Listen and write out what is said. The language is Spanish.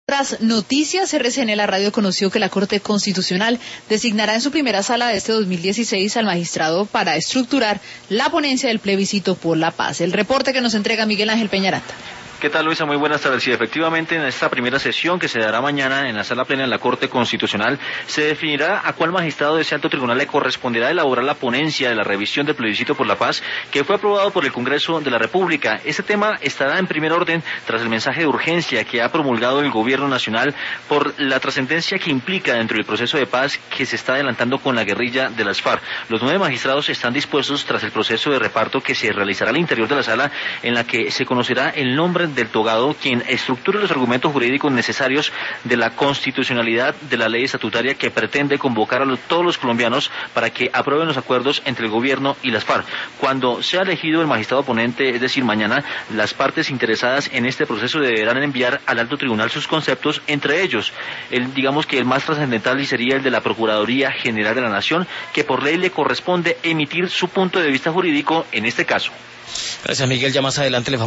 Tras noticias, RCN La Radio conoció que la Corte Constitucional designará en su primera sala de este 2016 al magistrado para estructurar la ponencia del plebiscito por la paz. El reporte que nos entrega Miguel Ángel Peñarata. ¿Qué tal, Luisa? Muy buenas tardes. Sí, efectivamente, en esta primera sesión que se dará mañana en la sala plena de la Corte Constitucional, se definirá a cuál magistrado de ese alto tribunal le corresponderá elaborar la ponencia de la revisión del plebiscito por la paz, que fue aprobado por el Congreso de la República. Este tema estará en primer orden tras el mensaje de urgencia que ha promulgado el Gobierno Nacional por la trascendencia que implica dentro del proceso de paz que se está adelantando con la guerrilla de las FARC. Los 9 magistrados están dispuestos tras el proceso de reparto que se realizará al interior de la sala, en la que se conocerá el nombre del togado, quien estructure los argumentos jurídicos necesarios de la constitucionalidad de la ley estatutaria que pretende convocar a todos los colombianos para que aprueben los acuerdos entre el gobierno y las FARC. Cuando sea elegido el magistrado ponente, es decir, mañana, las partes interesadas en este proceso deberán enviar al alto tribunal sus conceptos, entre ellos, digamos que el más trascendental sería el de la Procuraduría General de la Nación, que por ley le corresponde emitir su punto de vista jurídico en este caso. Gracias, Miguel. Ya más adelante le